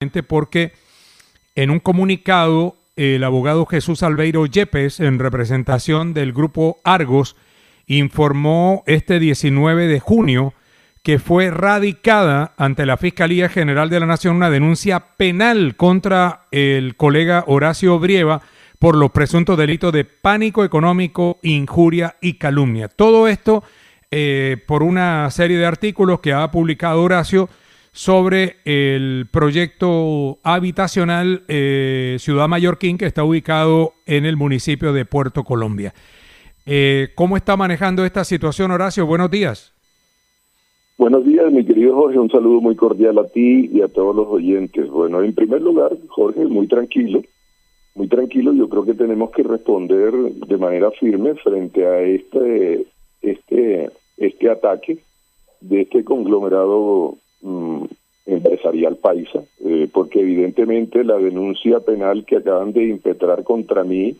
porque en un comunicado el abogado Jesús Albeiro Yepes, en representación del Grupo Argos, informó este 19 de junio que fue radicada ante la Fiscalía General de la Nación una denuncia penal contra el colega Horacio Brieva por los presuntos delitos de pánico económico, injuria y calumnia. Todo esto por una serie de artículos que ha publicado Horacio sobre el proyecto habitacional Ciudad Mallorquín, que está ubicado en el municipio de Puerto Colombia. ¿Cómo está manejando esta situación, Horacio? Buenos días. Buenos días, mi querido Jorge. Un saludo muy cordial a ti y a todos los oyentes. Bueno, en primer lugar, Jorge, muy tranquilo. Yo creo que tenemos que responder de manera firme frente a este ataque de este conglomerado empresarial paisa, porque evidentemente la denuncia penal que acaban de impetrar contra mí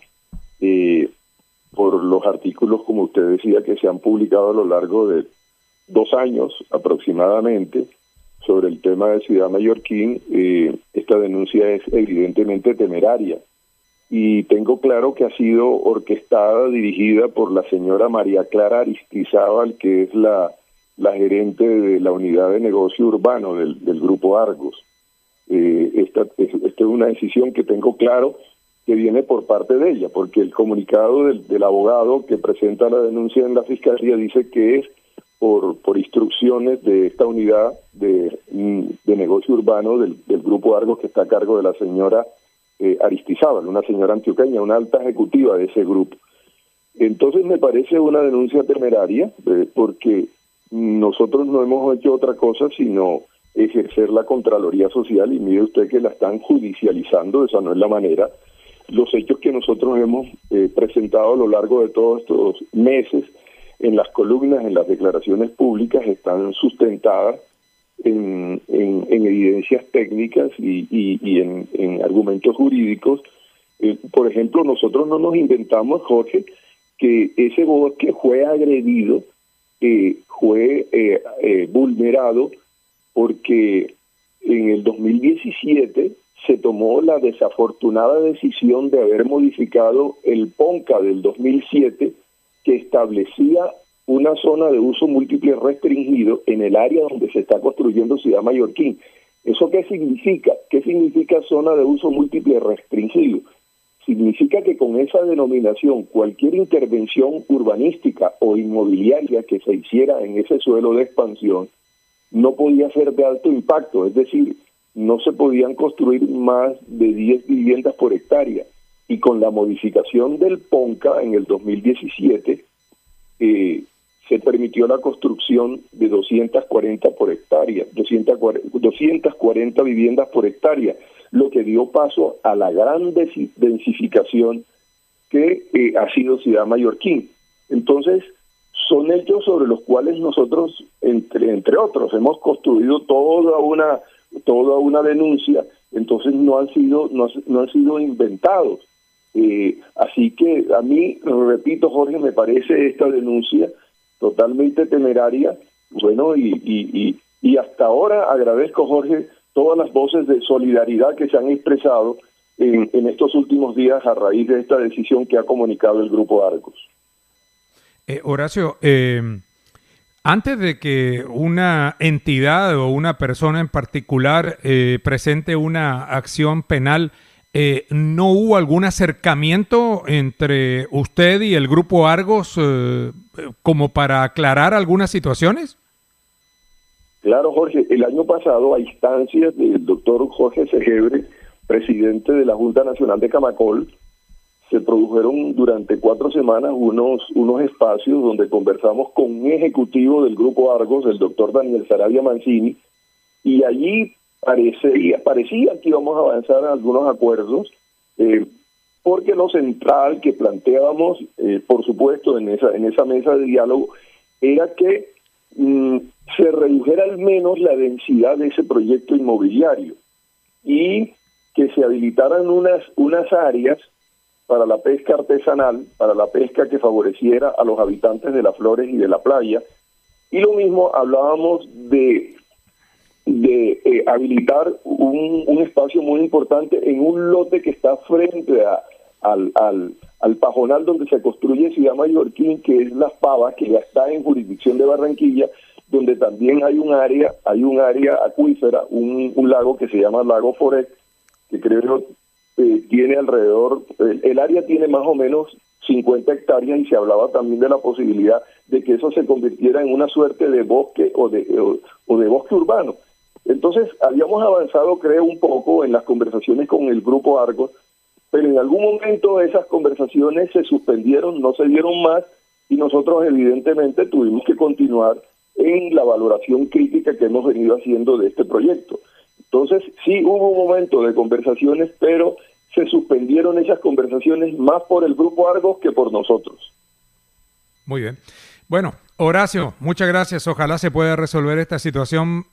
por los artículos, como usted decía, que se han publicado a lo largo de 2 años aproximadamente sobre el tema de Ciudad Mallorquín, esta denuncia es evidentemente temeraria y tengo claro que ha sido orquestada, dirigida por la señora María Clara Aristizábal, que es la gerente de la unidad de negocio urbano del Grupo Argos. Esta es una decisión que tengo claro que viene por parte de ella, porque el comunicado del abogado que presenta la denuncia en la Fiscalía dice que es por instrucciones de esta unidad de negocio urbano del Grupo Argos, que está a cargo de la señora Aristizábal, una señora antioqueña, una alta ejecutiva de ese grupo. Entonces me parece una denuncia temeraria, porque nosotros no hemos hecho otra cosa sino ejercer la Contraloría Social, y mire usted que la están judicializando. Esa no es la manera. Los hechos que nosotros hemos presentado a lo largo de todos estos meses en las columnas, en las declaraciones públicas, están sustentadas en evidencias técnicas y en argumentos jurídicos. Por ejemplo, nosotros no nos inventamos, Jorge, que ese bosque fue agredido, fue vulnerado porque en el 2017 se tomó la desafortunada decisión de haber modificado el PONCA del 2007, que establecía una zona de uso múltiple restringido en el área donde se está construyendo Ciudad Mallorquín. ¿Eso qué significa? ¿Qué significa zona de uso múltiple restringido? Significa que con esa denominación cualquier intervención urbanística o inmobiliaria que se hiciera en ese suelo de expansión no podía ser de alto impacto, es decir, no se podían construir más de 10 viviendas por hectárea. Y con la modificación del PONCA en el 2017 se permitió la construcción de 240 por hectárea, 240 viviendas por hectárea, lo que dio paso a la gran densificación que ha sido Ciudad Mallorquín. Entonces, son hechos sobre los cuales nosotros, entre otros, hemos construido toda una denuncia. Entonces no han sido inventados. Así que a mí, repito, Jorge, me parece esta denuncia totalmente temeraria. Bueno, y hasta ahora agradezco, Jorge, todas las voces de solidaridad que se han expresado en estos últimos días a raíz de esta decisión que ha comunicado el Grupo Argos. Horacio, antes de que una entidad o una persona en particular presente una acción penal, ¿no hubo algún acercamiento entre usted y el Grupo Argos como para aclarar algunas situaciones? Claro, Jorge. El año pasado, a instancias del doctor Jorge Segebre, presidente de la Junta Nacional de Camacol, se produjeron durante 4 semanas unos espacios donde conversamos con un ejecutivo del Grupo Argos, el doctor Daniel Saravia Mancini, y allí parecía que íbamos a avanzar en algunos acuerdos, porque lo central que planteábamos, por supuesto, en esa mesa de diálogo, era que se redujera al menos la densidad de ese proyecto inmobiliario y que se habilitaran unas áreas para la pesca artesanal, para la pesca que favoreciera a los habitantes de las Flores y de la playa. Y lo mismo hablábamos de habilitar un espacio muy importante en un lote que está frente al pajonal donde se construye Ciudad Mallorquín, que es Las Pavas, que ya está en jurisdicción de Barranquilla, donde también hay un área acuífera, un lago que se llama Lago Foret, que creo tiene alrededor, el área tiene más o menos 50 hectáreas, y se hablaba también de la posibilidad de que eso se convirtiera en una suerte de bosque o de bosque urbano. Entonces habíamos avanzado, creo, un poco en las conversaciones con el Grupo Argos, pero en algún momento esas conversaciones se suspendieron, no se dieron más, y nosotros evidentemente tuvimos que continuar en la valoración crítica que hemos venido haciendo de este proyecto. Entonces sí hubo un momento de conversaciones, pero se suspendieron esas conversaciones más por el Grupo Argos que por nosotros. Muy bien. Bueno, Horacio, muchas gracias. Ojalá se pueda resolver esta situación